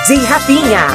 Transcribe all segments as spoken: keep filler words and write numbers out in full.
D J Rafinha.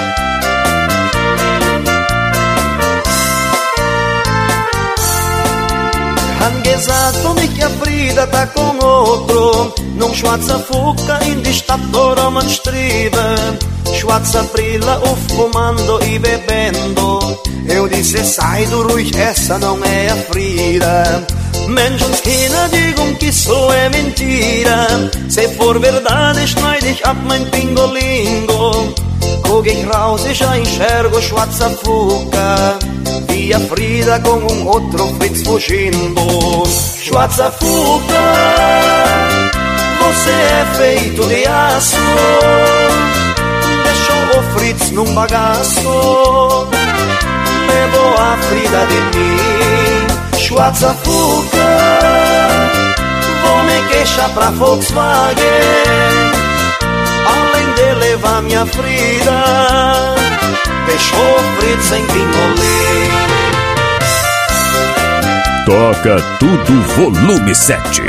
Han gesagt mich a Frida tá com outro, num schwarzer Fuca in die Stadt man strive, schwarzer Brilla fumando e bebendo. Eu disse sai do ruhig, essa não é a Frida. Menschenskinder digam que isso é mentira. Se for verdade schneid ich ab mein Pingolingo. Guck ich raus, ich já enxergo schwarzer Fuca e a Frida com um outro Fritz fugindo. Schwarzer Fuca, você é feito de aço, deixou o Fritz num bagaço, levou a Frida de mim. Schwarzer Fuca, vou me queixar pra Volkswagen, além de levar minha Frida, deixou o Fritz sem pingolim. Toca tudo volume sete.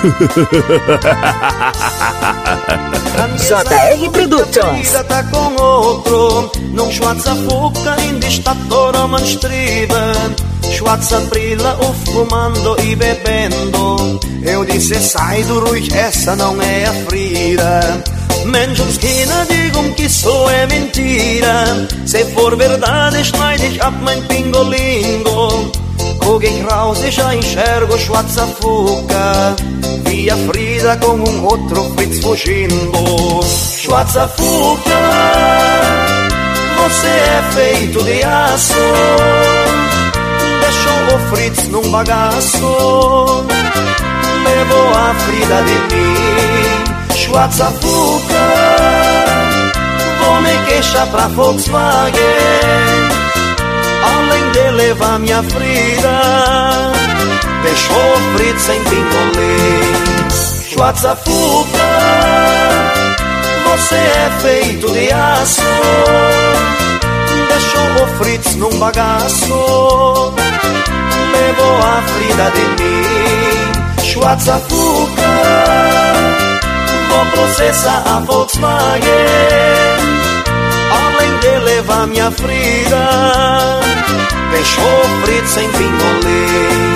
J R Productions. Tá com outro, num schwarzer Fuca in die Stadt man strive, schwarzer Brilla fumando e bebendo. Eu disse sai do ruhig, essa não é a Frida. Menschenskinder digam que isso é mentira. Se for verdade schneid ich ab mein Pingolingo. Guck ich raus, ich já enxergo schwarzer Fuca e a Frida com um outro Fritz fugindo. Schwarzer Fuca, você é feito de aço, deixou o Fritz num bagaço, levou a Frida de mim. Schwarzer Fuca, vou me queixar pra Volkswagen, além de levar minha Frida, deixou o Fritz sem pingolim. Schwarzer Fuca, você é feito de aço, deixou o Fritz num bagaço, levou a Frida de mim. Schwarzer Fuca, vou processar a Volkswagen, além de levar minha Frida, deixou o Fritz sem pingolim.